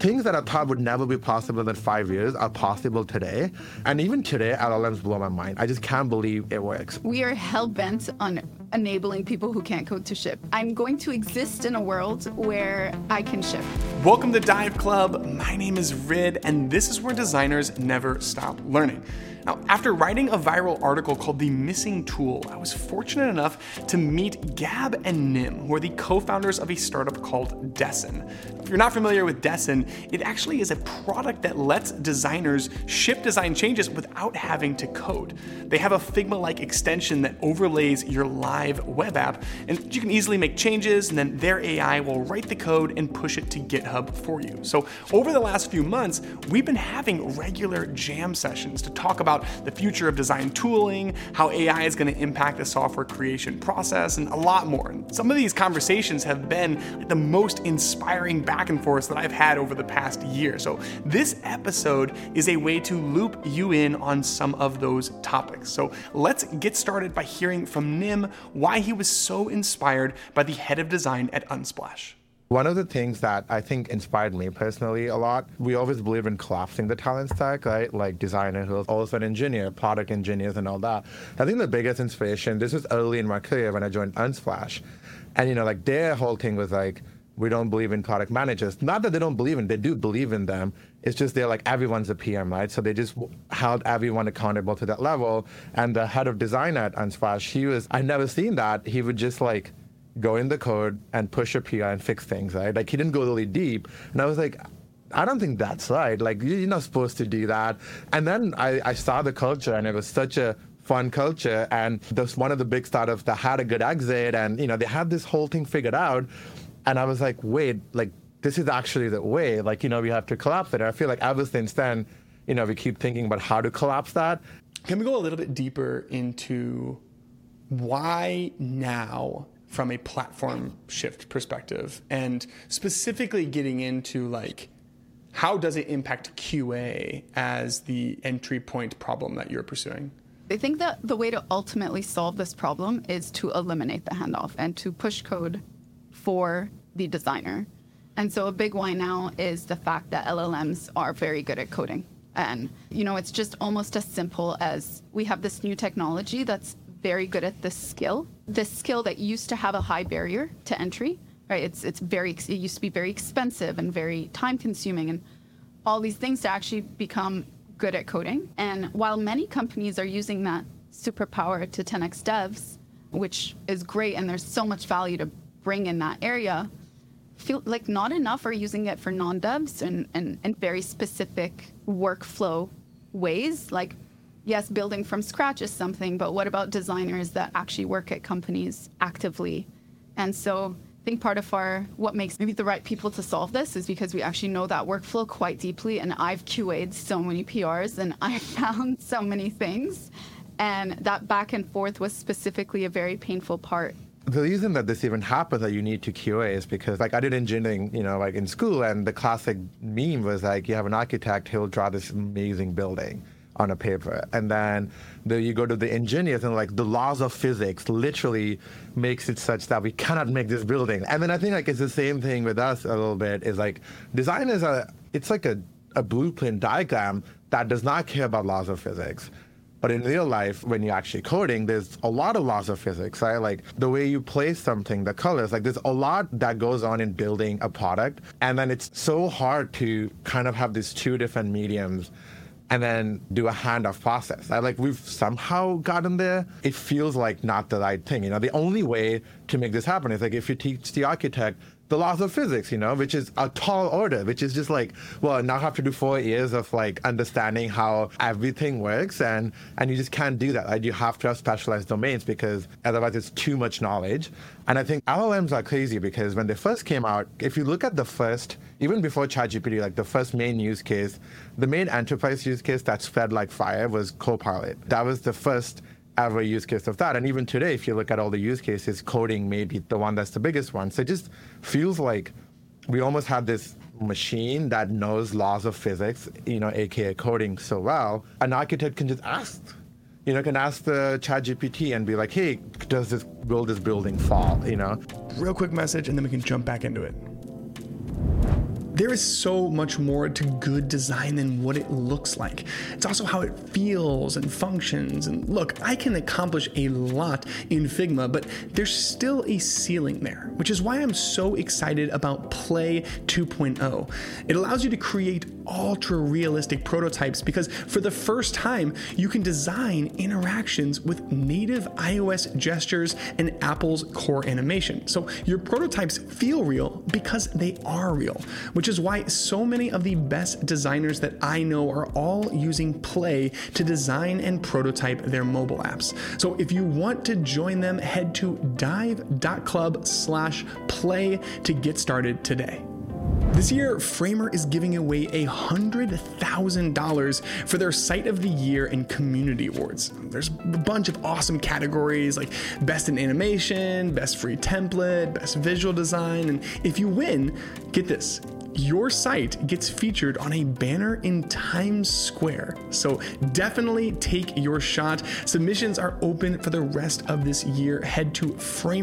things that I thought would never be possible in 5 years are possible today. And even today, LLMs blow my mind. I just can't believe it works. We are hell-bent on enabling people who can't code to ship. I'm going to exist in a world where I can ship. Welcome to Dive Club. My name is Rid, and this is where designers never stop learning. Now, after writing a viral article called The Missing Tool, I was fortunate enough to meet Gab and Nim, who are the co-founders of a startup called Dessin. If you're not familiar with Dessin, it actually is a product that lets designers ship design changes without having to code. They have a Figma-like extension that overlays your live web app, and you can easily make changes, and then their AI will write the code and push it to GitHub for you. So over the last few months, we've been having regular jam sessions to talk about the future of design tooling, how AI is going to impact the software creation process, and a lot more. And some of these conversations have been the most inspiring back and forth that I've had over the past year. So this episode is a way to loop you in on some of those topics. So let's get started by hearing from Nim why he was so inspired by the head of design at Unsplash. One of the things that I think inspired me personally a lot, we always believe in collapsing the talent stack, right? Like designers, also an engineer, product engineers and all that. I think the biggest inspiration, this was early in my career when I joined Unsplash. And, like their whole thing was like, we don't believe in product managers. Not that they don't believe in, they do believe in them. It's just they're like, everyone's a PM, right? So they just held everyone accountable to that level. And the head of design at Unsplash, I'd never seen that. He would just like, go in the code and push a PR and fix things, right? Like he didn't go really deep. And I was like, I don't think that's right. Like you're not supposed to do that. And then I saw the culture and it was such a fun culture. And there's one of the big startups that had a good exit and, they had this whole thing figured out. And I was like, wait, like this is actually the way, like, we have to collapse it. And I feel like ever since then, we keep thinking about how to collapse that. Can we go a little bit deeper into why now from a platform shift perspective, and specifically getting into like, how does it impact QA as the entry point problem that you're pursuing? I think that the way to ultimately solve this problem is to eliminate the handoff and to push code for the designer. And so a big why now is the fact that LLMs are very good at coding. And, it's just almost as simple as we have this new technology that's very good at this skill that used to have a high barrier to entry, right? It used to be very expensive and very time consuming and all these things to actually become good at coding. And while many companies are using that superpower to 10x devs, which is great, and there's so much value to bring in that area, feel like not enough are using it for non-devs and very specific workflow ways. Like, yes, building from scratch is something, but what about designers that actually work at companies actively? And so I think part of what makes maybe the right people to solve this is because we actually know that workflow quite deeply. And I've QA'd so many PRs and I found so many things. And that back and forth was specifically a very painful part. The reason that this even happens that you need to QA is because like I did engineering, like in school, and the classic meme was like you have an architect, he'll draw this amazing building on a paper. And then you go to the engineers and like the laws of physics literally makes it such that we cannot make this building. And then I think like it's the same thing with us a little bit is like designers it's like a blueprint diagram that does not care about laws of physics. But in real life, when you're actually coding, there's a lot of laws of physics, right? Like the way you place something, the colors, like there's a lot that goes on in building a product. And then it's so hard to kind of have these two different mediums and then do a handoff process. Like we've somehow gotten there. It feels like not the right thing. The only way to make this happen is like if you teach the architect the laws of physics, which is a tall order, which is just like, well, now I have to do 4 years of like understanding how everything works, and you just can't do that. Like you have to have specialized domains because otherwise it's too much knowledge. And I think LLMs are crazy because when they first came out, if you look at the first, even before ChatGPT, like the first main use case, the main enterprise use case that spread like fire was Copilot. That was the first ever use case of that. And even today, if you look at all the use cases, coding may be the one that's the biggest one. So it just feels like we almost have this machine that knows laws of physics, aka coding so well. An architect can just ask, can ask the ChatGPT and be like, hey, will this building fall, Real quick message, and then we can jump back into it. There is so much more to good design than what it looks like. It's also how it feels and functions. And look, I can accomplish a lot in Figma, but there's still a ceiling there, which is why I'm so excited about Play 2.0. It allows you to create ultra realistic prototypes because for the first time, you can design interactions with native iOS gestures and Apple's core animation. So your prototypes feel real because they are real, which is why so many of the best designers that I know are all using Play to design and prototype their mobile apps. So if you want to join them, head to dive.club/play to get started today. This year, Framer is giving away $100,000 for their Site of the Year and Community Awards. There's a bunch of awesome categories like Best in Animation, Best Free Template, Best Visual Design, and if you win, get this, your site gets featured on a banner in Times Square. So definitely take your shot. Submissions are open for the rest of this year. Head to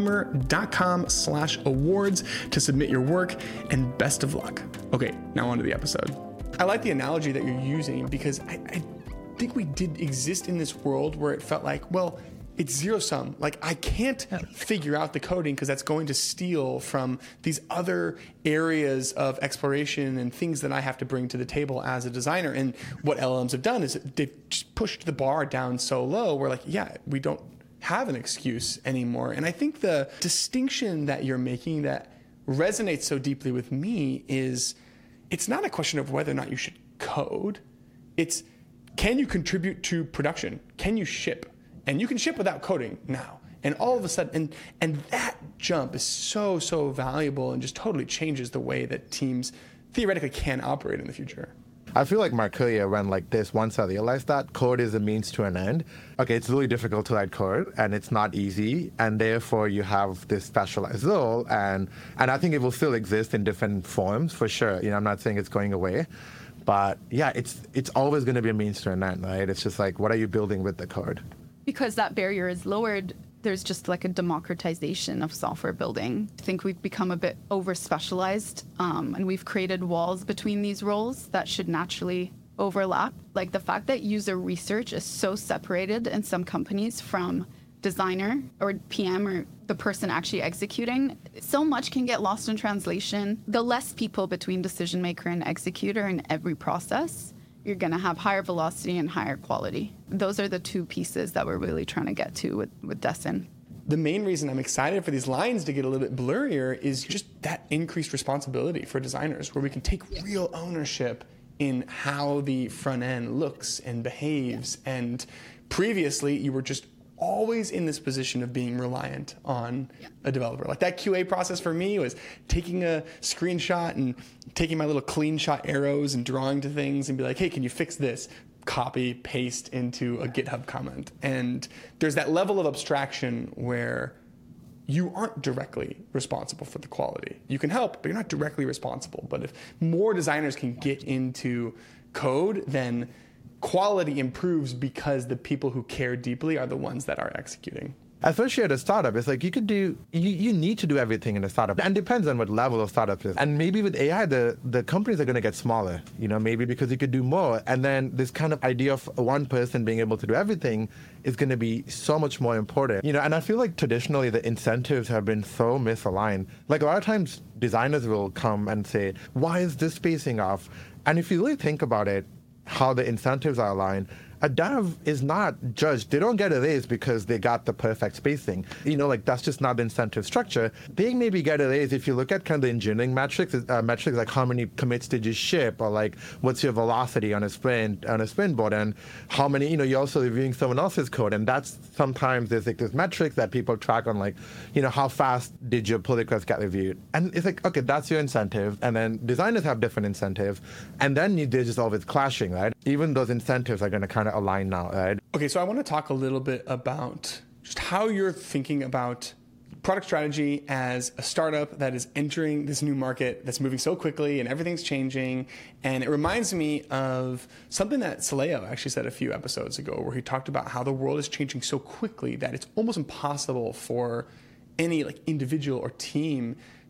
framer.com/awards to submit your work, and best of luck. Okay, now on to the episode. I like the analogy that you're using because I think we did exist in this world where it felt like, well, it's zero sum. Like I can't figure out the coding because that's going to steal from these other areas of exploration and things that I have to bring to the table as a designer. And what LLMs have done is they've just pushed the bar down so low. We're like, yeah, we don't have an excuse anymore. And I think the distinction that you're making that resonates so deeply with me is it's not a question of whether or not you should code. It's can you contribute to production? Can you ship? And you can ship without coding now. And all of a sudden, and that jump is so valuable and just totally changes the way that teams theoretically can operate in the future. I feel like Markelia went like this once I realized that code is a means to an end. Okay, it's really difficult to write code, and it's not easy, and therefore you have this specialized role, and I think it will still exist in different forms for sure. I'm not saying it's going away. But yeah, it's always going to be a means to an end, right? It's just like, what are you building with the code? Because that barrier is lowered, there's just like a democratization of software building. I think we've become a bit over-specialized, and we've created walls between these roles that should naturally overlap. Like the fact that user research is so separated in some companies from designer or PM or the person actually executing, so much can get lost in translation. The less people between decision maker and executor in every process, you're going to have higher velocity and higher quality. Those are the two pieces that we're really trying to get to with Destin. The main reason I'm excited for these lines to get a little bit blurrier is just that increased responsibility for designers, where we can take real ownership in how the front end looks and behaves. And previously, you were just always in this position of being reliant on a developer. Like that QA process for me was taking a screenshot and taking my little clean shot arrows and drawing to things and be like, hey, can you fix this? Copy, paste into a GitHub comment. And there's that level of abstraction where you aren't directly responsible for the quality. You can help, but you're not directly responsible. But if more designers can get into code, then quality improves because the people who care deeply are the ones that are executing. Especially at a startup, it's like you need to do everything in a startup. And it depends on what level of startup it is. And maybe with AI, the companies are going to get smaller, maybe because you could do more. And then this kind of idea of one person being able to do everything is going to be so much more important. And I feel like traditionally the incentives have been so misaligned. Like a lot of times designers will come and say, why is this spacing off? And if you really think about it, how the incentives are aligned, a dev is not judged. They don't get a raise because they got the perfect spacing. That's just not the incentive structure. They maybe get a raise if you look at kind of the engineering metrics like how many commits did you ship, or like what's your velocity on a sprint board, and how many, you're also reviewing someone else's code. And that's sometimes there's metrics that people track on, like, how fast did your pull request get reviewed? And it's like, okay, that's your incentive. And then designers have different incentives. And then they're just always clashing, right? Even those incentives are going to kind of align now, right? Okay, so I want to talk a little bit about just how you're thinking about product strategy as a startup that is entering this new market that's moving so quickly and everything's changing. And it reminds me of something that Saleo actually said a few episodes ago, where he talked about how the world is changing so quickly that it's almost impossible for any individual or team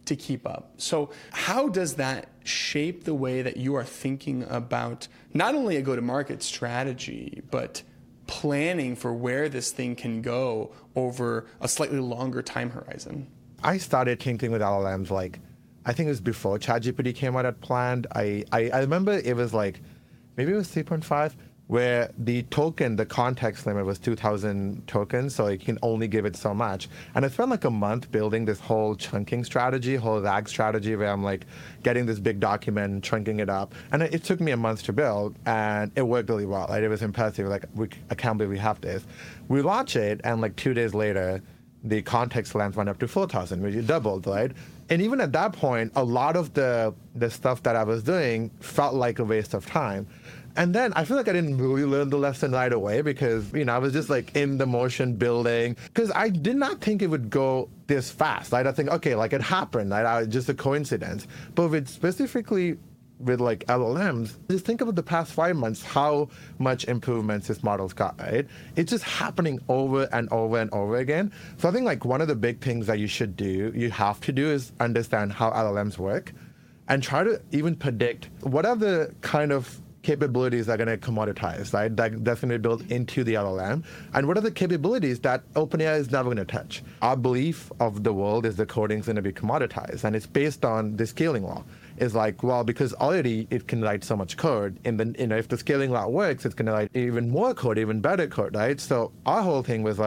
to keep up. So how does that shape the way that you are thinking about not only a go-to-market strategy, but planning for where this thing can go over a slightly longer time horizon? I started tinkering with LLMs I think it was before ChatGPT came out at Planned. I remember it was maybe it was 3.5, where the context limit was 2,000 tokens, so you can only give it so much. And I spent a month building this whole chunking strategy, whole RAG strategy, where I'm getting this big document, chunking it up. And it took me a month to build, and it worked really well. It was impressive. I can't believe we have this. We launched it, and 2 days later, the context length went up to 4,000, which doubled, right? And even at that point, a lot of the stuff that I was doing felt like a waste of time. And then I feel I didn't really learn the lesson right away because, I was just in the motion building, because I did not think it would go this fast, right? I think, okay, it happened, right? Just a coincidence. But specifically with LLMs, just think about the past 5 months, how much improvements this model's got, right? It's just happening over and over and over again. So I think one of the big things that you have to do is understand how LLMs work and try to even predict what are the kind of capabilities that are going to commoditize, right? That's going to be built into the LLM. And what are the capabilities that OpenAI is never going to touch? Our belief of the world is the coding is going to be commoditized. And it's based on the scaling law. It's because already it can write so much code. And then, if the scaling law works, it's going to write even more code, even better code, right? So our whole thing was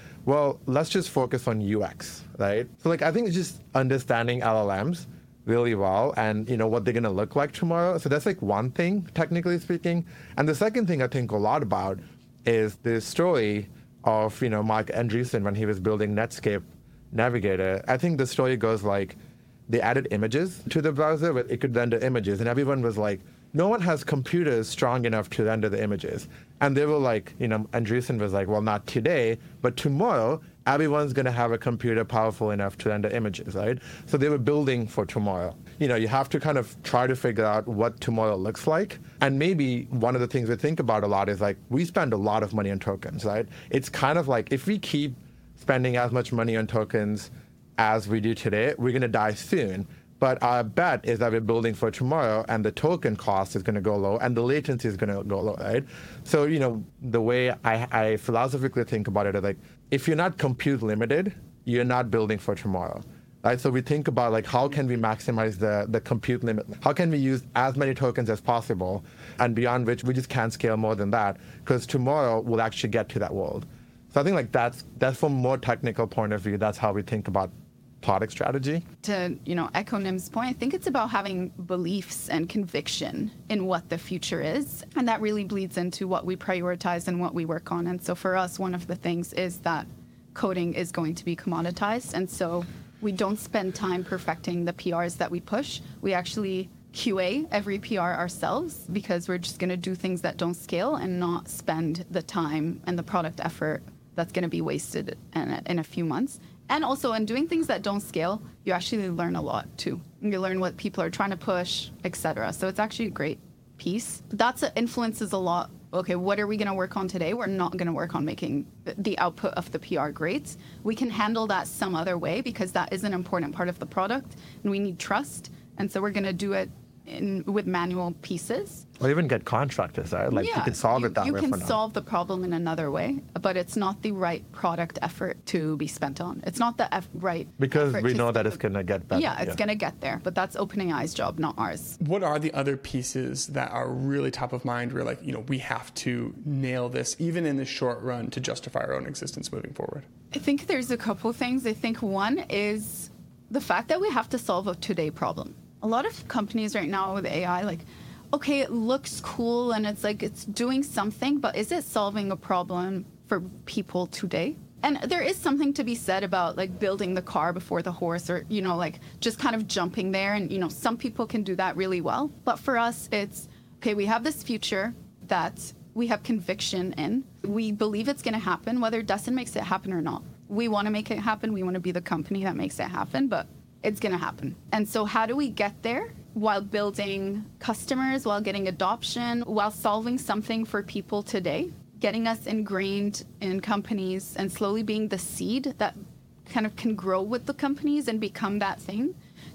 let's just focus on UX, right? So I think it's just understanding LLMs really well and what they're going to look like tomorrow. So that's one thing, technically speaking. And the second thing I think a lot about is the story of Marc Andreessen when he was building Netscape Navigator. I think the story goes they added images to the browser, but it could render images, and everyone was no one has computers strong enough to render the images. And they were Andreessen was well, not today, but tomorrow, everyone's going to have a computer powerful enough to render images, right? So they were building for tomorrow. You have to kind of try to figure out what tomorrow looks like. And maybe one of the things we think about a lot is we spend a lot of money on tokens, right? It's kind of if we keep spending as much money on tokens as we do today, we're going to die soon. But our bet is that we're building for tomorrow, and the token cost is going to go low, and the latency is going to go low, right? So, the way I philosophically think about it is if you're not compute limited, you're not building for tomorrow, right? So we think about how can we maximize the compute limit? How can we use as many tokens as possible, and beyond which we just can't scale more than that, because tomorrow we'll actually get to that world. So I think that's from a more technical point of view, that's how we think about product strategy. To echo Nim's point, I think it's about having beliefs and conviction in what the future is, and that really bleeds into what we prioritize and what we work on. And so for us, one of the things is that coding is going to be commoditized, and so we don't spend time perfecting the PRs that we push. We actually QA every PR ourselves because we're just going to do things that don't scale and not spend the time and the product effort that's going to be wasted in a few months. And also, in doing things that don't scale, you actually learn a lot, too. You learn what people are trying to push, etc. So it's actually a great piece. That influences a lot. Okay, what are we going to work on today? We're not going to work on making the output of the PR great. We can handle that some other way because that is an important part of the product, and we need trust. And so we're going to do it with manual pieces. Or even get contractors, right? You can solve it that way. You can solve the problem in another way, but it's not the right product effort to be spent on. It's not the right because we know that it's going to get better. Yeah, it's going to get there, but that's OpenAI's job, not ours. What are the other pieces that are really top of mind where we have to nail this, even in the short run, to justify our own existence moving forward? I think there's a couple things. I think one is the fact that we have to solve a today problem. A lot of companies right now with AI, okay, it looks cool and it's doing something, but is it solving a problem for people today? And there is something to be said about building the car before the horse, or, just kind of jumping there. And, some people can do that really well. But for us, it's, okay, we have this future that we have conviction in. We believe it's going to happen, whether Dustin makes it happen or not. We want to make it happen. We want to be the company that makes it happen, but it's going to happen. And so how do we get there while building customers, while getting adoption, while solving something for people today, getting us ingrained in companies and slowly being the seed that kind of can grow with the companies and become that thing?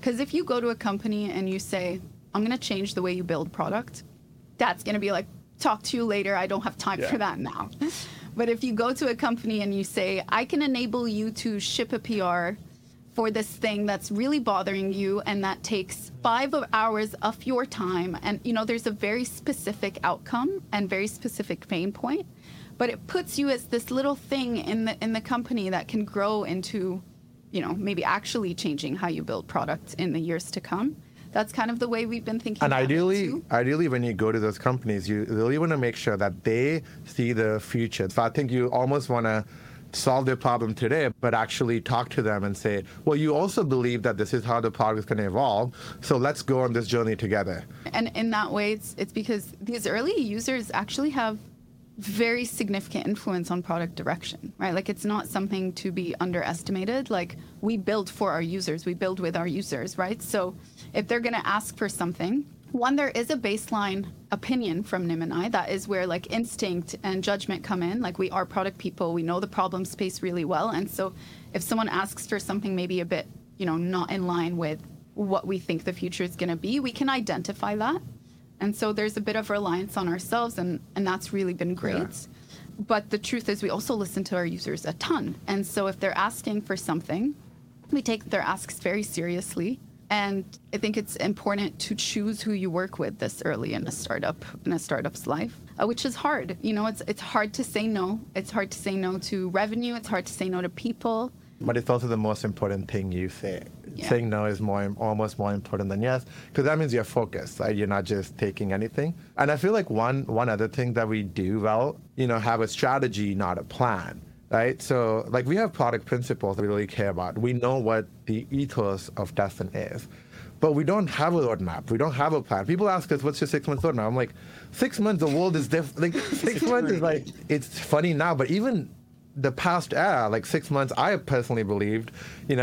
Because if you go to a company and you say, I'm going to change the way you build product, that's going to be like, talk to you later. I don't have time for that now. But if you go to a company and you say, I can enable you to ship a PR for this thing that's really bothering you and that takes 5 hours of your time, and there's a very specific outcome and very specific pain point, but it puts you as this little thing in the company that can grow into maybe actually changing how you build products in the years to come. That's kind of the way we've been thinking. And about ideally, when you go to those companies, you really want to make sure that they see the future. So I think you almost want to solve their problem today, but actually talk to them and say, well, you also believe that this is how the product is going to evolve, so let's go on this journey together. And in that way, it's because these early users actually have very significant influence on product direction, right? Like, it's not something to be underestimated. Like, we build for our users, we build with our users, right? So if they're going to ask for something, one, there is a baseline opinion from Nim and I. That is where like instinct and judgment come in. Like, we are product people, we know the problem space really well. And so if someone asks for something maybe a bit, not in line with what we think the future is going to be, we can identify that. And so there's a bit of reliance on ourselves, and that's really been great. Yeah. But the truth is, we also listen to our users a ton. And so if they're asking for something, we take their asks very seriously. And I think it's important to choose who you work with this early in a startup's life, which is hard. It's hard to say no. It's hard to say no to revenue. It's hard to say no to people. But it's also the most important thing you say. Yeah. Saying no is almost more important than yes, because that means you're focused, right? You're not just taking anything. And I feel like one other thing that we do well, have a strategy, not a plan, right? So like, we have product principles that we really care about. We know what the ethos of Destin is, but we don't have a roadmap. We don't have a plan. People ask us, what's your 6-month roadmap? I'm like, 6 months, the world is different. Like, 6 months is like, it's funny now, but even the past era, like 6 months, I personally believed,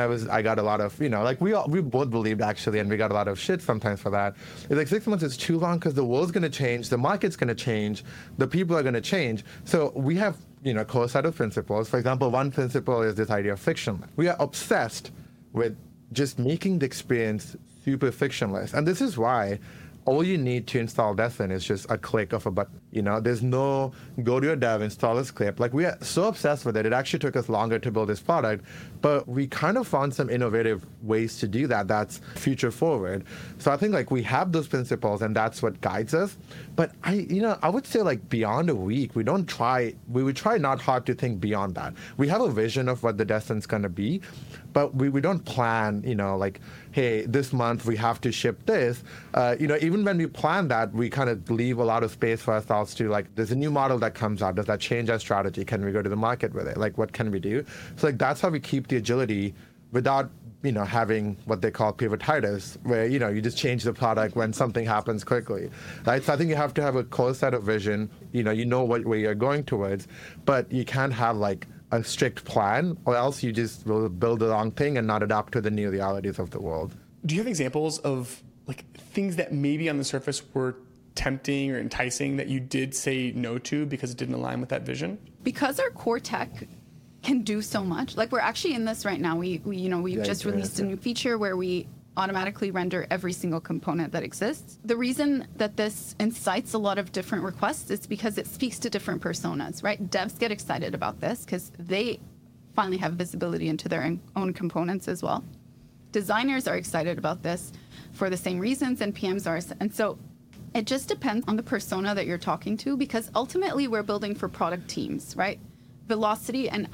I got a lot of, we both believed actually, and we got a lot of shit sometimes for that. It's like 6 months is too long because the world's going to change, the market's going to change, the people are going to change. So we have, a core set of principles. For example, one principle is this idea of frictionless. We are obsessed with just making the experience super frictionless. And this is why all you need to install Destin is just a click of a button. There's no go to your dev, install this clip. Like, we are so obsessed with it. It actually took us longer to build this product, but we kind of found some innovative ways to do that that's future forward. So I think like we have those principles and that's what guides us. But I would say like beyond a week, we would try not hard to think beyond that. We have a vision of what the Destin's going to be, but we don't plan, like, hey, this month we have to ship this. Even when we plan that, we kind of leave a lot of space for ourselves to, like, there's a new model that comes out. Does that change our strategy? Can we go to the market with it? Like, what can we do? So, like, that's how we keep the agility without, having what they call pivotitis, where, you just change the product when something happens quickly, right? So I think you have to have a core set of vision, where you're going towards, but you can't have, like, a strict plan, or else you just will build the wrong thing and not adapt to the new realities of the world. Do you have examples of like things that maybe on the surface were tempting or enticing that you did say no to because it didn't align with that vision? Because our core tech can do so much. Like, we're actually in this right now. We've just released a new feature where we automatically render every single component that exists. The reason that this incites a lot of different requests is because it speaks to different personas, right? Devs get excited about this because they finally have visibility into their own components as well. Designers are excited about this for the same reasons, and PMs are. And so it just depends on the persona that you're talking to, because ultimately we're building for product teams, right? Velocity and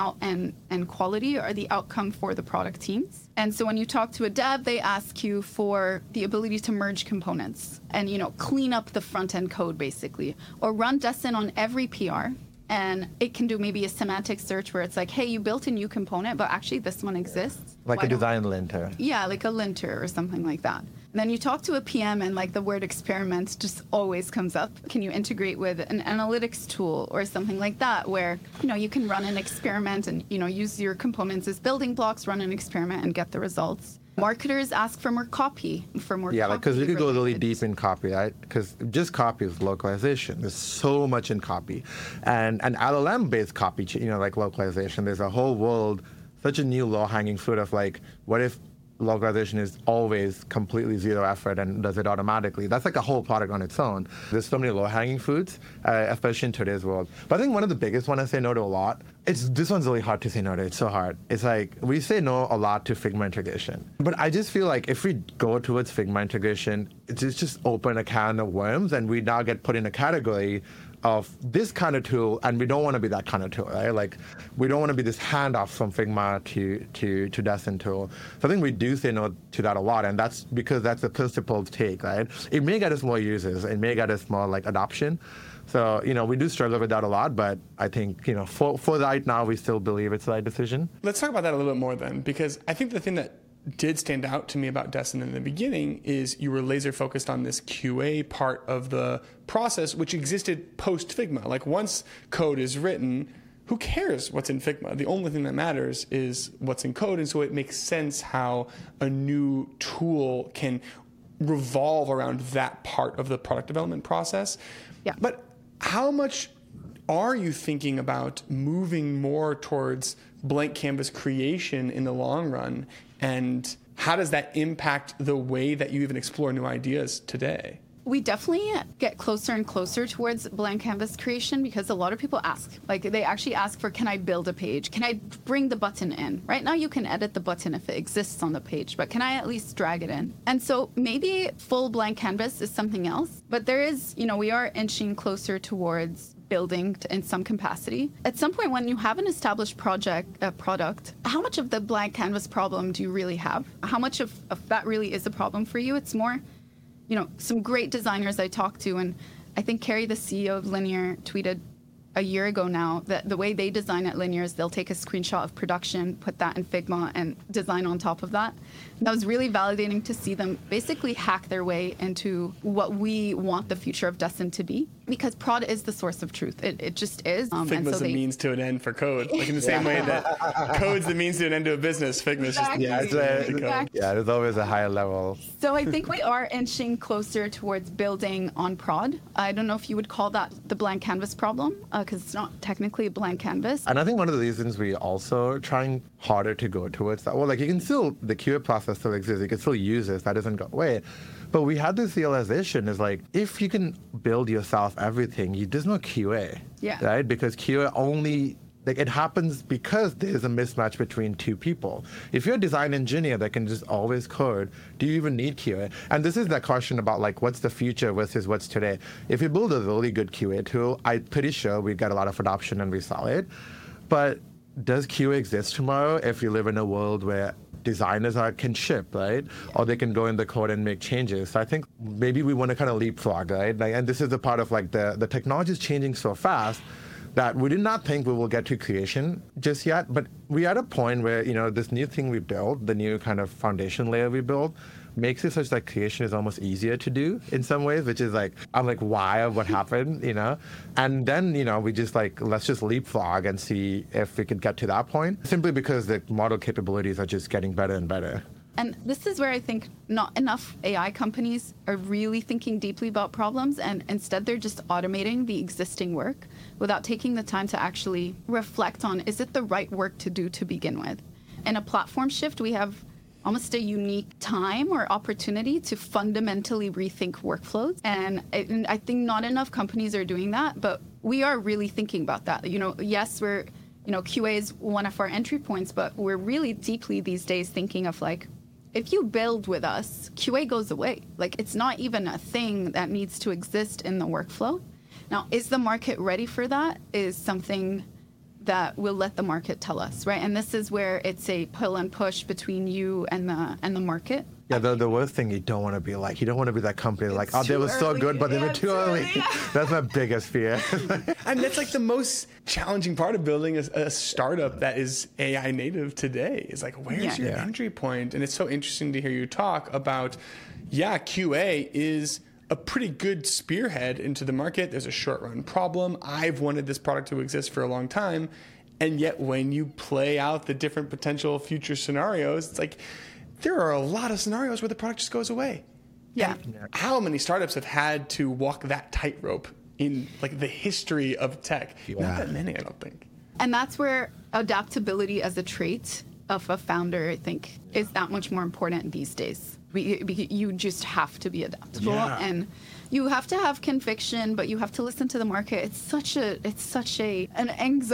quality are the outcome for the product teams. And so when you talk to a dev, they ask you for the ability to merge components and, clean up the front-end code, basically, or run Destin on every PR. And it can do maybe a semantic search where it's like, hey, you built a new component, but actually this one exists. Like a design linter. Yeah, like a linter or something like that. And then you talk to a PM and like the word experiment just always comes up. Can you integrate with an analytics tool or something like that where, you can run an experiment and, use your components as building blocks, run an experiment and get the results. Marketers ask for more copy, Yeah, because we could go really deep in copy, right? Because just copy is localization. There's so much in copy. And LLM-based copy, like localization, there's a whole world, such a new low-hanging fruit of like, what if localization is always completely zero effort and does it automatically. That's like a whole product on its own. There's so many low-hanging fruits, especially in today's world. But I think one of the biggest one I say no to a lot, this one's really hard to say no to. It's so hard. It's like we say no a lot to Figma integration. But I just feel like if we go towards Figma integration, it's just open a can of worms and we now get put in a category of this kind of tool, and we don't want to be that kind of tool, right? Like, we don't want to be this handoff from Figma to Destin tool. So I think we do say no to that a lot, and that's because that's the principled take, right? It may get us more users, it may get us more like adoption. So, we do struggle with that a lot, but I think, for right now, we still believe it's the right decision. Let's talk about that a little bit more then, because I think the thing that did stand out to me about Destin in the beginning is you were laser focused on this QA part of the process, which existed post Figma. Like once code is written, who cares what's in Figma? The only thing that matters is what's in code. And so it makes sense how a new tool can revolve around that part of the product development process. Yeah. But how much are you thinking about moving more towards blank canvas creation in the long run? And how does that impact the way that you even explore new ideas today? We definitely get closer and closer towards blank canvas creation because a lot of people ask, like they actually ask for, can I build a page? Can I bring the button in? Right now you can edit the button if it exists on the page, but can I at least drag it in? And so maybe full blank canvas is something else, but there is, we are inching closer towards building in some capacity. At some point when you have an established product, how much of the blank canvas problem do you really have? How much of that really is a problem for you? It's more, some great designers I talked to, and I think Carrie, the CEO of Linear, tweeted a year ago now that the way they design at Linear is they'll take a screenshot of production, put that in Figma, and design on top of that. And that was really validating to see them basically hack their way into what we want the future of Destin to be, because prod is the source of truth. It just is. Figma's the means to an end for code. Like in the same way that code's the means to an end to a business, Figma's just the means to an end to code. Yeah, there's always a higher level. So I think we are inching closer towards building on prod. I don't know if you would call that the blank canvas problem, because it's not technically a blank canvas. And I think one of the reasons we also trying harder to go towards that, the QA process still exists, you can still use it, that doesn't go away. But we had this realization is like, if you can build yourself everything, there's no QA, right? Because QA only, it happens because there's a mismatch between two people. If you're a design engineer that can just always code, do you even need QA? And this is that question about what's the future versus what's today. If you build a really good QA tool, I'm pretty sure we get a lot of adoption and we sell it. But does QA exist tomorrow if you live in a world where designers can ship, right? Or they can go in the code and make changes. So I think maybe we want to kind of leapfrog, right? And this is the part of the technology is changing so fast that we did not think we will get to creation just yet. But we're at a point where, this new thing we built, the new kind of foundation layer we built, makes it such that creation is almost easier to do in some ways, which is I'm why, what happened, And then, we just let's just leapfrog and see if we could get to that point, simply because the model capabilities are just getting better and better. And this is where I think not enough AI companies are really thinking deeply about problems, and instead they're just automating the existing work without taking the time to actually reflect on, is it the right work to do to begin with? In a platform shift, we have almost a unique time or opportunity to fundamentally rethink workflows. And I think not enough companies are doing that, but we are really thinking about that. Yes, we're, QA is one of our entry points, but we're really deeply these days thinking of if you build with us, QA goes away. It's not even a thing that needs to exist in the workflow. Now, is the market ready for that? Is something that will let the market tell us, right? And this is where it's a pull and push between you and the market. Yeah, the worst thing you don't want to be you don't want to be that company they were so good, but they were too early. That's my biggest fear. And that's the most challenging part of building a startup that is AI native today. Is where's your entry point? And it's so interesting to hear you talk about, QA is a pretty good spearhead into the market. There's a short run problem. I've wanted this product to exist for a long time. And yet when you play out the different potential future scenarios, it's there are a lot of scenarios where the product just goes away. Yeah. How many startups have had to walk that tightrope in the history of tech? Not that many, I don't think. And that's where adaptability as a trait of a founder, I think, is that much more important these days. You just have to be adaptable, and you have to have conviction, but you have to listen to the market. It's such an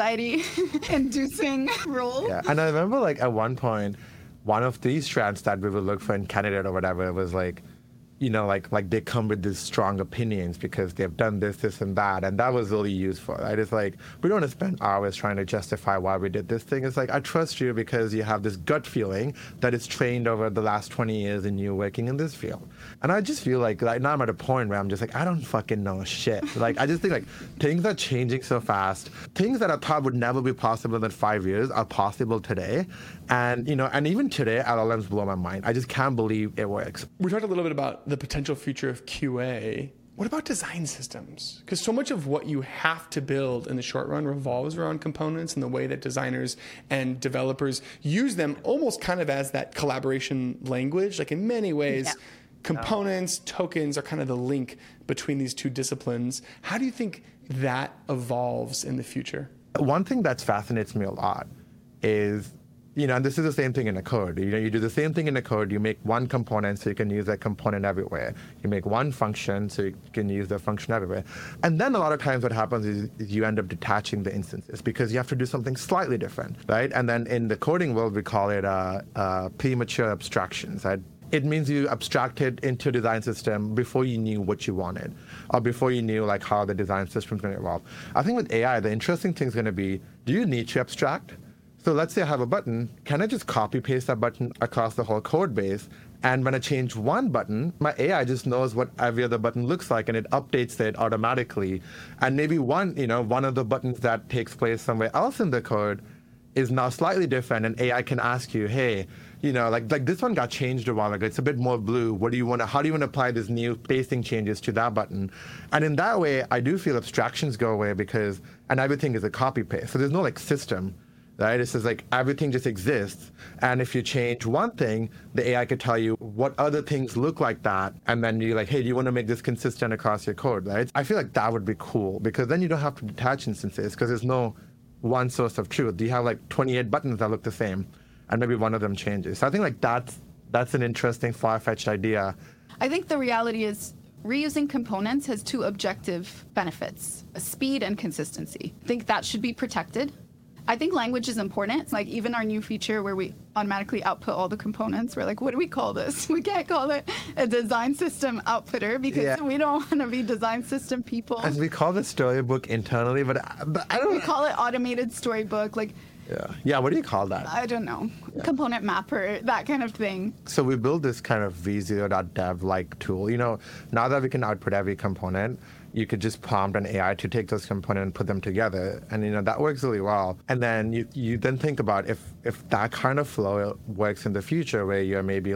anxiety-inducing role. Yeah, and I remember like at one point, one of these strands that we would look for in candidate or whatever was like, you know, like they come with these strong opinions because they've done this, and that was really useful, right? It's like, we don't want to spend hours trying to justify why we did this thing. It's like, I trust you because you have this gut feeling that is trained over the last 20 years in you working in this field. And I just feel like now I'm at a point where I'm just like, I don't fucking know shit. Like, I just think like things are changing so fast. Things that I thought would never be possible in 5 years are possible today. And, you know, and even today, LLMs blow my mind. I just can't believe it works. We talked a little bit about the potential future of QA. What about design systems? Because so much of what you have to build in the short run revolves around components and the way that designers and developers use them almost kind of as that collaboration language. Like in many ways, components, tokens are kind of the link between these two disciplines. How do you think that evolves in the future? One thing that fascinates me a lot is, you know, and this is the same thing in a code. You know, you do the same thing in a code. You make one component so you can use that component everywhere. You make one function so you can use that function everywhere. And then a lot of times what happens is you end up detaching the instances because you have to do something slightly different, right? And then in the coding world, we call it premature abstractions, right? It means you abstracted into a design system before you knew what you wanted or before you knew like how the design system is going to evolve. I think with AI, the interesting thing is going to be, do you need to abstract? So let's say I have a button. Can I just copy paste that button across the whole code base? And when I change one button, my AI just knows what every other button looks like and it updates it automatically. And maybe one of the buttons that takes place somewhere else in the code is now slightly different, and AI can ask you, hey, you know, like this one got changed a while ago. It's a bit more blue. How do you want to apply these new spacing changes to that button? And in that way, I do feel abstractions go away and everything is a copy paste. So there's no like system. Right? It's just like everything just exists. And if you change one thing, the AI could tell you what other things look like that. And then you're like, hey, do you want to make this consistent across your code, right? I feel like that would be cool because then you don't have to detach instances because there's no one source of truth. You have like 28 buttons that look the same and maybe one of them changes. So I think like that's an interesting far-fetched idea. I think the reality is reusing components has two objective benefits, speed and consistency. I think that should be protected. I think language is important. Like even our new feature where we automatically output all the components, we're like, what do we call this? We can't call it a design system outputter because we don't want to be design system people. And we call it storybook internally, but I don't. We call it automated storybook. Like. Yeah. What do you call that? I don't know. Yeah. Component mapper, that kind of thing. So we build this kind of v0.dev-like tool. You know, now that we can output every component, you could just prompt an AI to take those components and put them together. And, you know, that works really well. And then you then think about if that kind of flow works in the future where you're maybe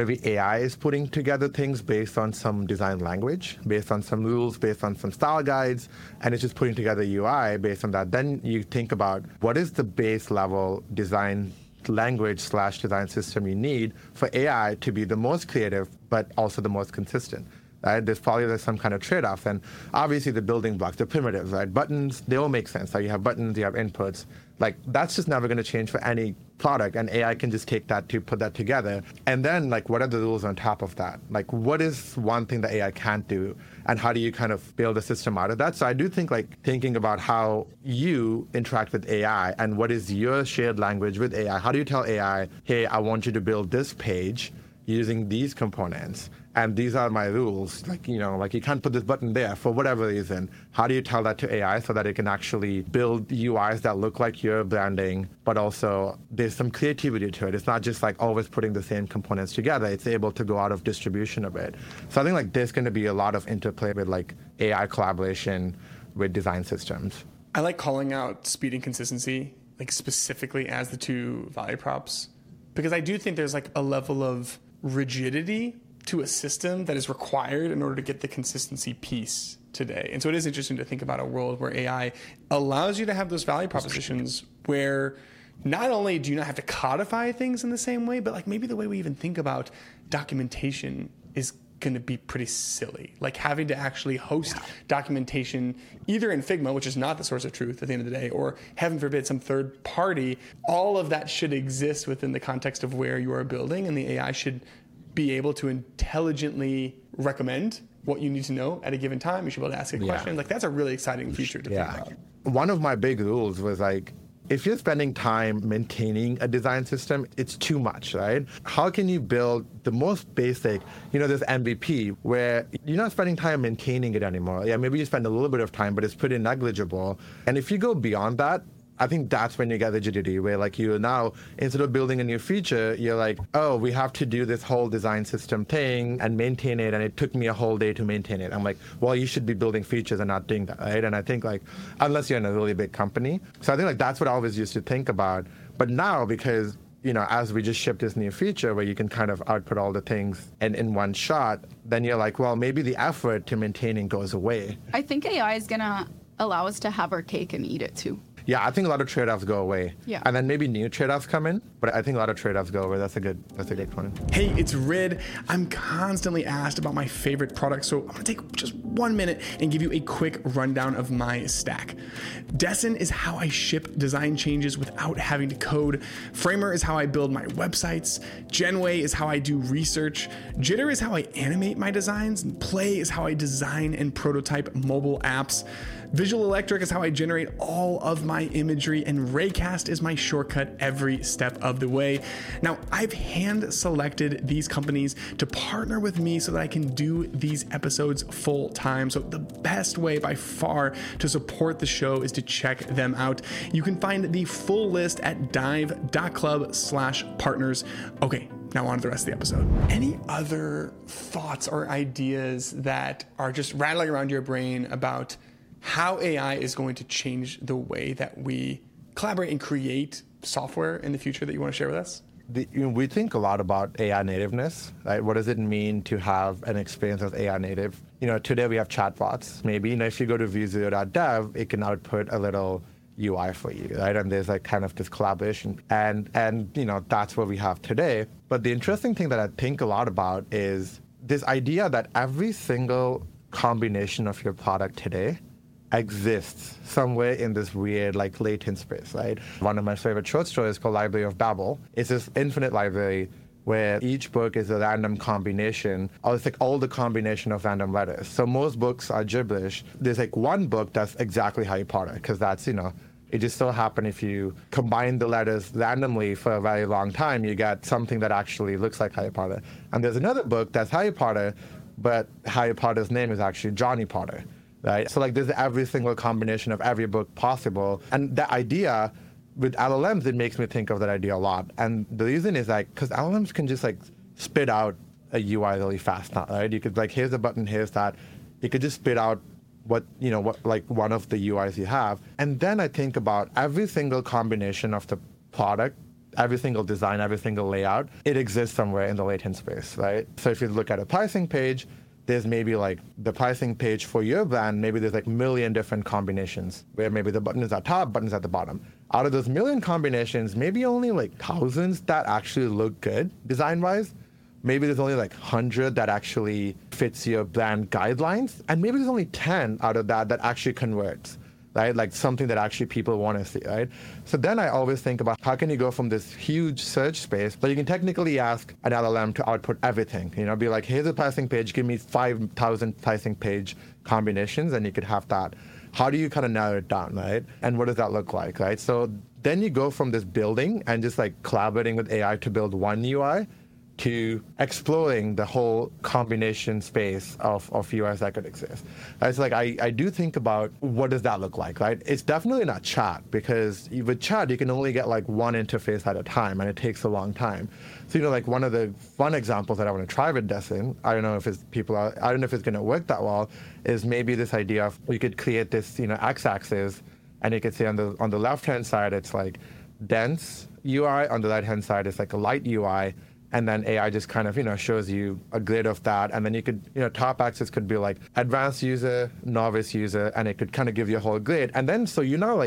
AI is putting together things based on some design language, based on some rules, based on some style guides, and it's just putting together UI based on that. Then you think about what is the base level design language/design system you need for AI to be the most creative, but also the most consistent. Right? There's some kind of trade-off. And obviously the building blocks, the primitives, right? Buttons, they all make sense. Like you have buttons, you have inputs. Like that's just never going to change for any product. And AI can just take that to put that together. And then like what are the rules on top of that? Like what is one thing that AI can't do? And how do you kind of build a system out of that? So I do think like thinking about how you interact with AI and what is your shared language with AI. How do you tell AI, hey, I want you to build this page using these components? And these are my rules. Like, you know, like you can't put this button there for whatever reason. How do you tell that to AI so that it can actually build UIs that look like your branding, but also there's some creativity to it. It's not just like always putting the same components together. It's able to go out of distribution a bit. So I think like there's going to be a lot of interplay with like AI collaboration with design systems. I like calling out speed and consistency, like specifically as the two value props, because I do think there's like a level of rigidity to a system that is required in order to get the consistency piece today. And so it is interesting to think about a world where AI allows you to have those value propositions where not only do you not have to codify things in the same way, but like maybe the way we even think about documentation is going to be pretty silly. Like having to actually host documentation either in Figma, which is not the source of truth at the end of the day, or heaven forbid some third party. All of that should exist within the context of where you are building, and the AI should be able to intelligently recommend what you need to know at a given time. You should be able to ask a question. Like that's a really exciting feature to think about. One of my big rules was like, if you're spending time maintaining a design system, it's too much, right? How can you build the most basic, this MVP where you're not spending time maintaining it anymore? Yeah, maybe you spend a little bit of time, but it's pretty negligible. And if you go beyond that, I think that's when you get rigidity, where like you now, instead of building a new feature, you're like, oh, we have to do this whole design system thing and maintain it, and it took me a whole day to maintain it. I'm like, well, you should be building features and not doing that, right? And I think like, unless you're in a really big company. So I think like that's what I always used to think about. But now, because as we just ship this new feature where you can kind of output all the things in one shot, then you're like, well, maybe the effort to maintaining goes away. I think AI is going to allow us to have our cake and eat it too. Yeah, I think a lot of trade-offs go away. Yeah. And then maybe new trade-offs come in, but I think a lot of trade-offs go away. That's a good point. Hey, it's Rid. I'm constantly asked about my favorite products, so I'm gonna take just 1 minute and give you a quick rundown of my stack. Dessin is how I ship design changes without having to code. Framer is how I build my websites. Genway is how I do research. Jitter is how I animate my designs. And Play is how I design and prototype mobile apps. Visual Electric is how I generate all of my imagery, and Raycast is my shortcut every step of the way. Now, I've hand selected these companies to partner with me so that I can do these episodes full time. So the best way by far to support the show is to check them out. You can find the full list at dive.club/partners. Okay, now on to the rest of the episode. Any other thoughts or ideas that are just rattling around your brain about how AI is going to change the way that we collaborate and create software in the future that you want to share with us? We think a lot about AI nativeness, right? What does it mean to have an experience as AI native? Today we have chatbots. Maybe, if you go to view0.dev, it can output a little UI for you, right? And there's like kind of this collaboration. And that's what we have today. But the interesting thing that I think a lot about is this idea that every single combination of your product today exists somewhere in this weird latent space, right? One of my favorite short stories called Library of Babel. It's this infinite library where each book is a random combination, or it's all the combination of random letters. So most books are gibberish. There's one book that's exactly Harry Potter, because that's, it just so happens if you combine the letters randomly for a very long time, you get something that actually looks like Harry Potter. And there's another book that's Harry Potter, but Harry Potter's name is actually Johnny Potter. Right? So there's every single combination of every book possible. And that idea, with LLMs, it makes me think of that idea a lot. And the reason is because LLMs can just spit out a UI really fast now, right? You could here's a button, here's that. You could just spit out what one of the UIs you have. And then I think about every single combination of the product, every single design, every single layout, it exists somewhere in the latent space, right? So if you look at a pricing page, there's maybe the pricing page for your brand, maybe there's a million different combinations where maybe the button is at top, button is at the bottom. Out of those million combinations, maybe only thousands that actually look good design-wise. Maybe there's only 100 that actually fits your brand guidelines. And maybe there's only 10 out of that actually converts, right? Something that actually people want to see, right? So then I always think about how can you go from this huge search space that you can technically ask an LLM to output everything, be here's a pricing page, give me 5,000 pricing page combinations, and you could have that. How do you kind of narrow it down, right? And what does that look like, right? So then you go from this building and just collaborating with AI to build one UI to exploring the whole combination space of UIs that could exist. It's I do think about what does that look like, right? It's definitely not chat, because with chat, you can only get one interface at a time, and it takes a long time. So, one of the fun examples that I want to try with Dessin, I don't know if it's going to work that well, is maybe this idea of you could create this, x-axis, and you could see on the left-hand side, it's dense UI, on the right-hand side, it's a light UI, and then AI just kind of, shows you a grid of that. And then you could, top axis could be advanced user, novice user, and it could kind of give you a whole grid. And then, so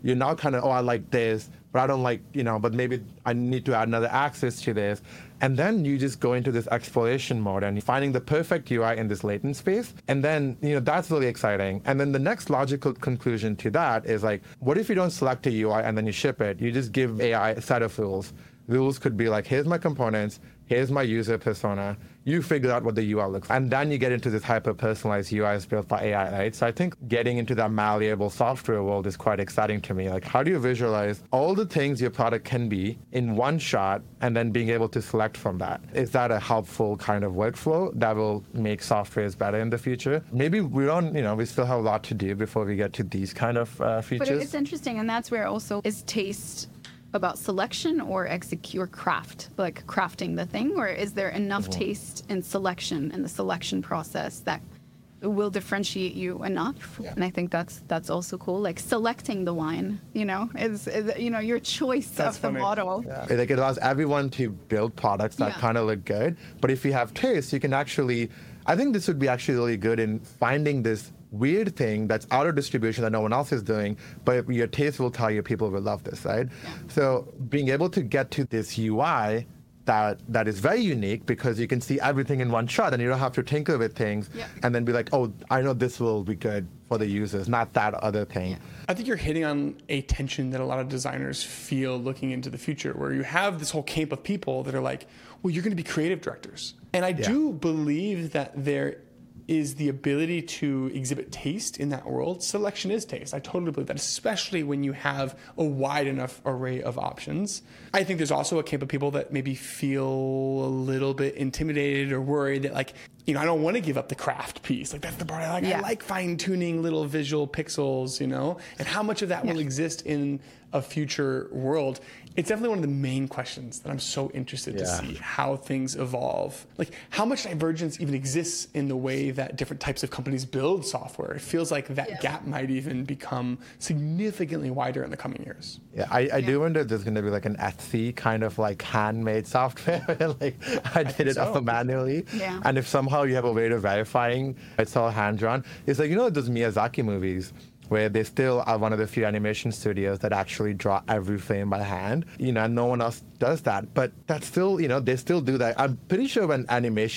you're now kind of, oh, I like this, but I don't like, but maybe I need to add another axis to this. And then you just go into this exploration mode and finding the perfect UI in this latent space. And then, that's really exciting. And then the next logical conclusion to that is like, what if you don't select a UI and then you ship it? You just give AI a set of rules. Rules could be like, here's my components, here's my user persona, you figure out what the UI looks like. And then you get into this hyper-personalized UIs built by AI, right? So I think getting into that malleable software world is quite exciting to me. Like, how do you visualize all the things your product can be in one shot and then being able to select from that? Is that a helpful kind of workflow that will make softwares better in the future? Maybe we don't, we still have a lot to do before we get to these kind of features. But it's interesting, and that's where also is taste about selection or execute or craft, like crafting the thing, or is there enough taste in selection and the selection process that will differentiate you enough? And I think that's also cool. Like selecting the wine, is your choice of the model. Yeah. Like it allows everyone to build products that kind of look good. But if you have taste, you can actually, I think this would be actually really good in finding this weird thing that's out of distribution that no one else is doing, but your taste will tell you people will love this, right? Yeah. So being able to get to this UI that is very unique because you can see everything in one shot and you don't have to tinker with things and then be like, oh, I know this will be good for the users, not that other thing. Yeah. I think you're hitting on a tension that a lot of designers feel looking into the future, where you have this whole camp of people that are like, well, you're going to be creative directors. And I do believe that there is the ability to exhibit taste in that world. Selection is taste. I totally believe that, especially when you have a wide enough array of options. I think there's also a camp of people that maybe feel a little bit intimidated or worried that, like, I don't want to give up the craft piece. Like, that's the part I like. I like fine-tuning little visual pixels, and how much of that will exist in a future world. It's definitely one of the main questions that I'm so interested to see how things evolve. Like, how much divergence even exists in the way that different types of companies build software. It feels like that gap might even become significantly wider in the coming years. Yeah, I do wonder if there's going to be like an Etsy kind of like handmade software. Like, I did it all manually. Yeah. And if somehow you have a way of verifying it's all hand-drawn, it's like, those Miyazaki movies where they still are one of the few animation studios that actually draw every frame by hand, and no one else does that. But that's still, they still do that. I'm pretty sure when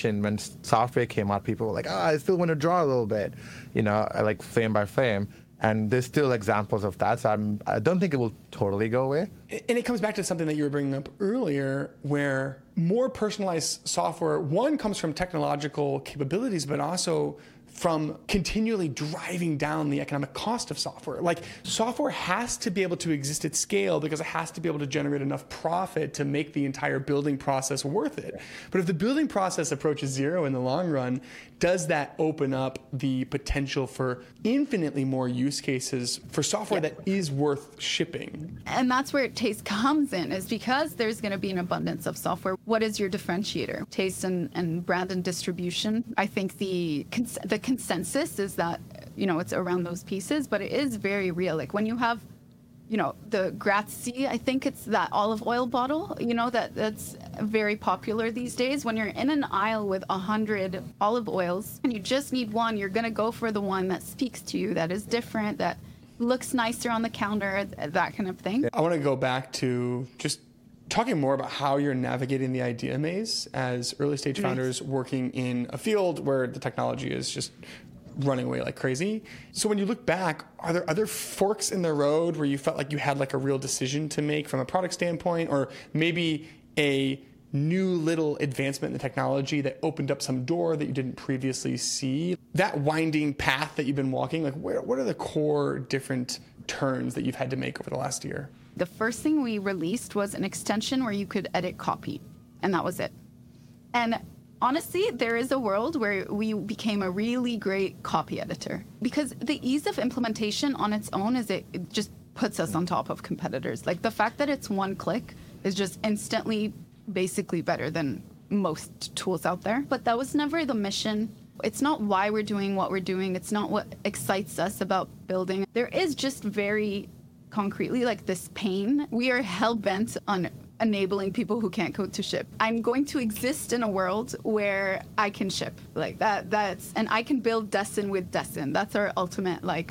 software came out, people were like, I still want to draw a little bit, like frame by frame. And there's still examples of that, so I don't think it will totally go away. And it comes back to something that you were bringing up earlier, where more personalized software, one, comes from technological capabilities, but also from continually driving down the economic cost of software. Like, software has to be able to exist at scale because it has to be able to generate enough profit to make the entire building process worth it. But if the building process approaches zero in the long run, does that open up the potential for infinitely more use cases for software that is worth shipping? And that's where taste comes in, is because there's going to be an abundance of software. What is your differentiator? Taste and brand and distribution. I think the consensus is that, it's around those pieces, but it is very real. Like, when you have, the Grazie, I think it's that olive oil bottle, that's very popular these days. When you're in an aisle with 100 olive oils and you just need one, you're going to go for the one that speaks to you, that is different, that looks nicer on the counter, that kind of thing. I want to go back to just talking more about how you're navigating the idea maze as early stage founders working in a field where the technology is just running away like crazy. So when you look back, are there other forks in the road where you felt like you had like a real decision to make from a product standpoint, or maybe a new little advancement in the technology that opened up some door that you didn't previously see? That winding path that you've been walking, like what are the core different turns that you've had to make over the last year? The first thing we released was an extension where you could edit copy, and that was it. And honestly, there is a world where we became a really great copy editor, because the ease of implementation on its own it just puts us on top of competitors. Like, the fact that it's one click is just instantly basically better than most tools out there. But that was never the mission. It's not why we're doing what we're doing. It's not what excites us about building. There is just very concretely like this pain. We are hell-bent on enabling people who can't code to ship. I'm going to exist in a world where I can ship like that. And I can build Destin with Destin. That's our ultimate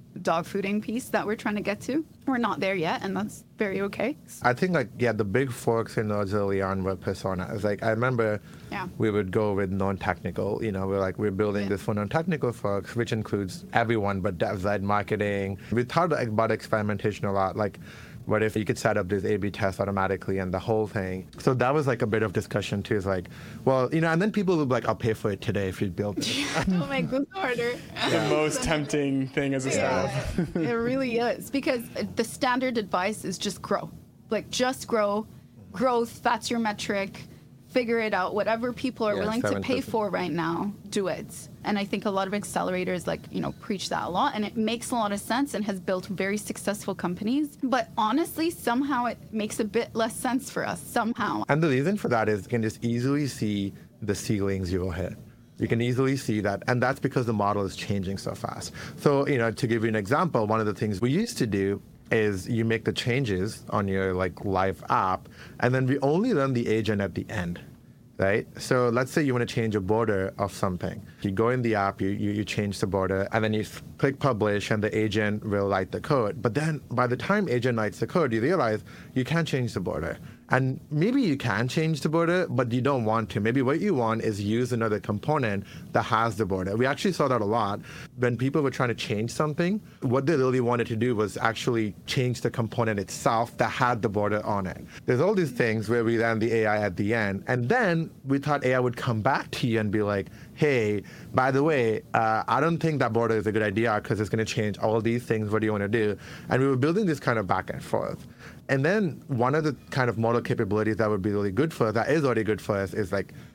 dog fooding piece that we're trying to get to. We're not there yet, and that's very okay. I think the big forks in those early on were personas. Like I remember we would go with non-technical, we're building this for non-technical folks, which includes everyone but dev side, marketing. We thought about experimentation a lot. Like, what if you could set up this A/B test automatically and the whole thing? So that was like a bit of discussion too. It's like, well, and then people would be like, I'll pay for it today if you build it. It'll make this harder. The most tempting thing as a startup. It really is, because the standard advice is just grow. Like, just grow. Growth, that's your metric. Figure it out. Whatever people are willing to pay for right now, do it. And I think a lot of accelerators preach that a lot, and it makes a lot of sense and has built very successful companies. But honestly, somehow it makes a bit less sense for us, somehow. And the reason for that is you can just easily see the ceilings you will hit. You can easily see that, and that's because the model is changing so fast. So, to give you an example, one of the things we used to do is you make the changes on your live app, and then we only run the agent at the end, right? So let's say you want to change a border of something. You go in the app, you change the border, and then you click publish, and the agent will write the code. But then by the time agent writes the code, you realize you can't change the border. And maybe you can change the border, but you don't want to. Maybe what you want is use another component that has the border. We actually saw that a lot. When people were trying to change something, what they really wanted to do was actually change the component itself that had the border on it. There's all these things where we ran the AI at the end, and then we thought AI would come back to you and be like, hey, by the way, I don't think that border is a good idea because it's going to change all these things. What do you want to do? And we were building this kind of back and forth. And then one of the kind of model capabilities that would be really good for us, that is already good for us, is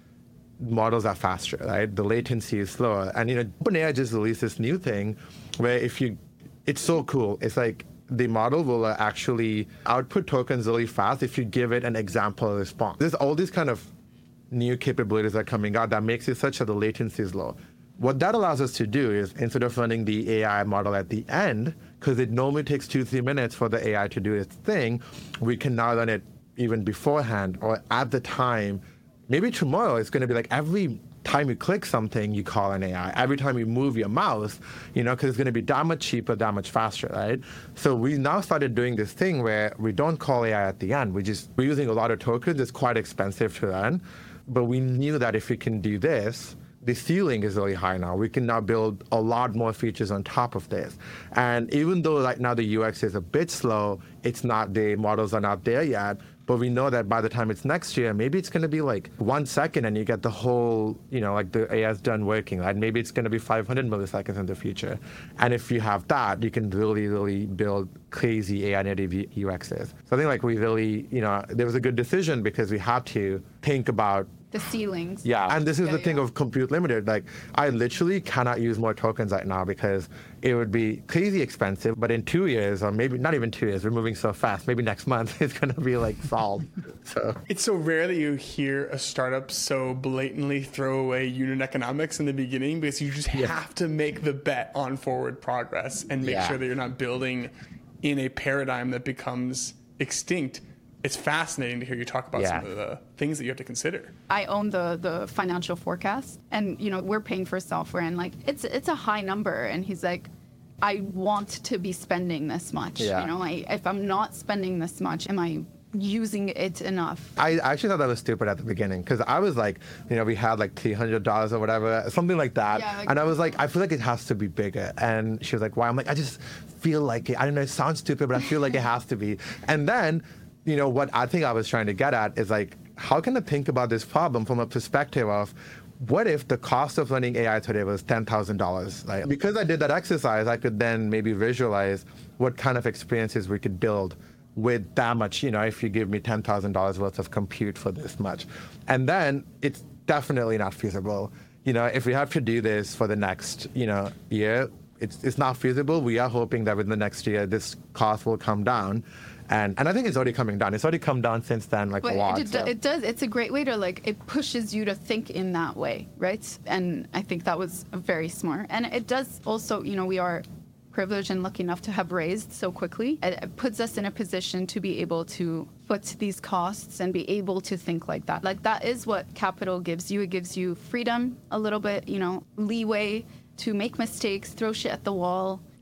models are faster, right? The latency is slower. And OpenAI just released this new thing where it's so cool. It's like the model will actually output tokens really fast if you give it an example response. There's all these kind of new capabilities that are coming out that makes it such that the latency is low. What that allows us to do is, instead of running the AI model at the end, because it normally takes 2-3 minutes for the AI to do its thing, we can now run it even beforehand or at the time. Maybe tomorrow it's going to be like every time you click something, you call an AI. Every time you move your mouse, because it's going to be that much cheaper, that much faster, right? So we now started doing this thing where we don't call AI at the end. We're using a lot of tokens. It's quite expensive to run. But we knew that if we can do this, the ceiling is really high now. We can now build a lot more features on top of this. And even though right now the UX is a bit slow, the models are not there yet, but we know that by the time it's next year, maybe it's going to be 1 second and you get the whole, the AI is done working, right? Maybe it's going to be 500 milliseconds in the future. And if you have that, you can really, really build crazy AI native UXs. So I think we really, there was a good decision because we had to think about the ceilings. Yeah, and this is the thing of compute limited. I literally cannot use more tokens right now because it would be crazy expensive. But in 2 years, or maybe not even 2 years, we're moving so fast. Maybe next month it's going to be solved. So it's so rare that you hear a startup so blatantly throw away unit economics in the beginning, because you just have to make the bet on forward progress and make sure that you're not building in a paradigm that becomes extinct. It's fascinating to hear you talk about some of the things that you have to consider. I own the financial forecast, and we're paying for software, and it's a high number, and he's like, I want to be spending this much. If I'm not spending this much, am I using it enough? I actually thought that was stupid at the beginning, because I was like, we had $300 or whatever, something like that. And I was like, I feel like it has to be bigger. And she was like, why? I'm like, I just feel like it. I don't know, it sounds stupid, but I feel like it has to be. And then what I think I was trying to get at is how can I think about this problem from a perspective of, what if the cost of running AI today was $10,000? Right? Because I did that exercise, I could then maybe visualize what kind of experiences we could build with that much, if you give me $10,000 worth of compute for this much. And then it's definitely not feasible. If we have to do this for the next, year, it's not feasible. We are hoping that within the next year, this cost will come down. And I think it's already coming down. It's already come down since then, a lot. It does. It's a great way to, it pushes you to think in that way, right? And I think that was very smart. And it does also, we are privileged and lucky enough to have raised so quickly. It puts us in a position to be able to foot these costs and be able to think like that. That is what capital gives you. It gives you freedom, a little bit, leeway to make mistakes, throw shit at the wall,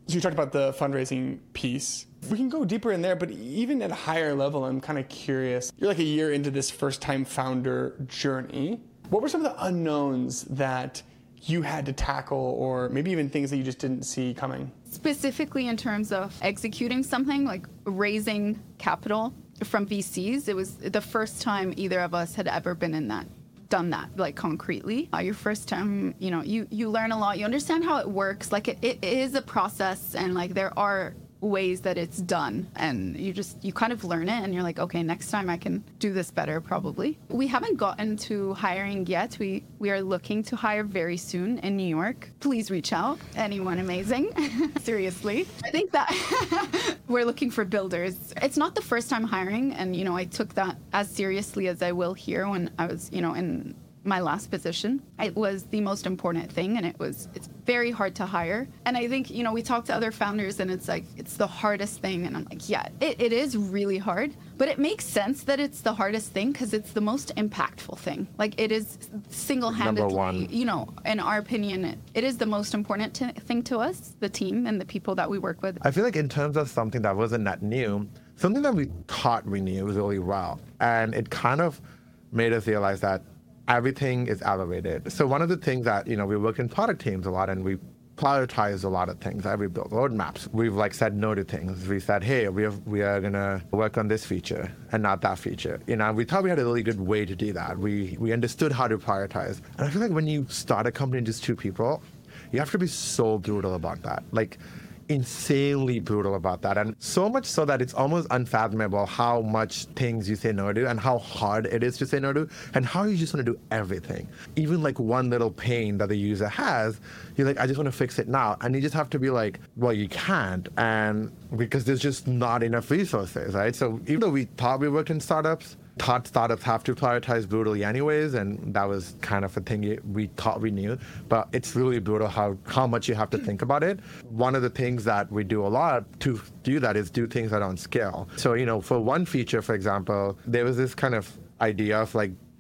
So you talked about the fundraising piece. We can go deeper in there, but even at a higher level, I'm kind of curious. You're like a year into this first-time founder journey. What were some of the unknowns that you had to tackle, or maybe even things that you just didn't see coming? Specifically in terms of executing something, like raising capital from VCs, it was the first time either of us had ever done that, like concretely. Your first time, you learn a lot, you understand how it works. Like it is a process, and like there are ways that it's done, and you kind of learn it, and you're like, okay, next time I can do this better probably. We haven't gotten to hiring yet. We are looking to hire very soon in New York. Please reach out, anyone amazing. Seriously, I think that we're looking for builders. It's not the first time hiring, and I took that as seriously as I will here when I was in my last position. It was the most important thing, and it's very hard to hire. And I think, we talk to other founders, and it's like, it's the hardest thing. And I'm like, yeah, it is really hard, but it makes sense that it's the hardest thing because it's the most impactful thing. Like, it is single-handedly, Number one. In our opinion, it is the most important thing to us, the team and the people that we work with. I feel like in terms of something that wasn't that new, something that we thought we knew really well. And it kind of made us realize that everything is elevated. So one of the things that, we work in product teams a lot, and we prioritize a lot of things. We build roadmaps. We've said no to things. We said, hey, we are gonna work on this feature and not that feature. We thought we had a really good way to do that. We understood how to prioritize. And I feel like when you start a company in just two people, you have to be so brutal about that. Insanely brutal about that, and so much so that it's almost unfathomable how much things you say no to, and how hard it is to say no to, and how you just want to do everything. Even one little pain that the user has, you're like, I just want to fix it now, and you just have to be like, well, you can't, and because there's just not enough resources, right? So even though we thought we worked in startups have to prioritize brutally anyways, and that was kind of a thing we thought we knew, but it's really brutal how much you have to think about it. One of the things that we do a lot to do that is do things that are on scale. So, for one feature, for example, there was this kind of idea of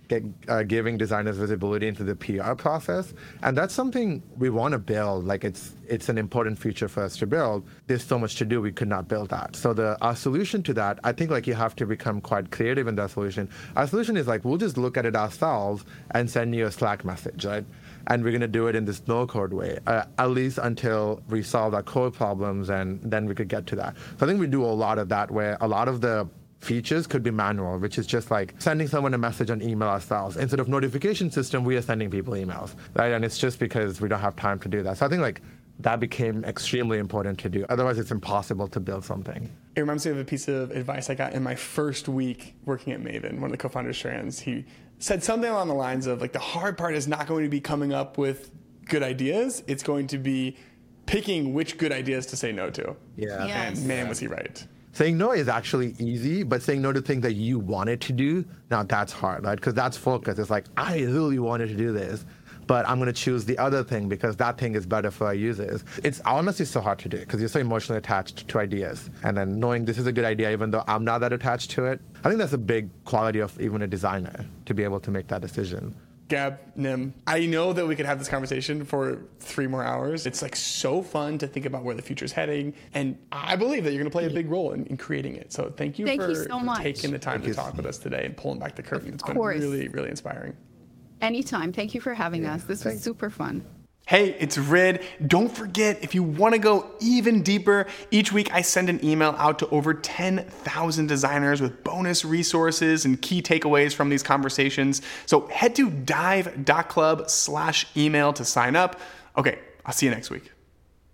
giving designers visibility into the PR process, and that's something we want to build. It's an important feature for us to build. There's so much to do, we could not build that. So our solution to that, I think you have to become quite creative in that solution. Our solution is we'll just look at it ourselves and send you a Slack message, right? And we're going to do it in this no-code way, at least until we solve our code problems, and then we could get to that. So I think we do a lot of that, where a lot of the features could be manual, which is just sending someone a message on email ourselves. Instead of notification system, we are sending people emails, right? And it's just because we don't have time to do that. So I think that became extremely important to do. Otherwise, it's impossible to build something. It reminds me of a piece of advice I got in my first week working at Maven. One of the co-founders, Shrans, he said something along the lines of the hard part is not going to be coming up with good ideas. It's going to be picking which good ideas to say no to. Yeah. Yes. And man, was he right. Saying no is actually easy, but saying no to things that you wanted to do, now that's hard, right? Because that's focus. It's I really wanted to do this, but I'm going to choose the other thing because that thing is better for our users. It's honestly so hard to do because you're so emotionally attached to ideas. And then knowing this is a good idea, even though I'm not that attached to it, I think that's a big quality of even a designer, to be able to make that decision. Gab, Nim, I know that we could have this conversation for 3 more hours. It's so fun to think about where the future's heading. And I believe that you're going to play a big role in creating it. So thank you for taking the time to talk with us today and pulling back the curtain. It's been really, really inspiring. Anytime. Thank you for having us. This was super fun. Hey, it's Rid. Don't forget, if you want to go even deeper, each week I send an email out to over 10,000 designers with bonus resources and key takeaways from these conversations. So head to dive.club/email to sign up. Okay, I'll see you next week.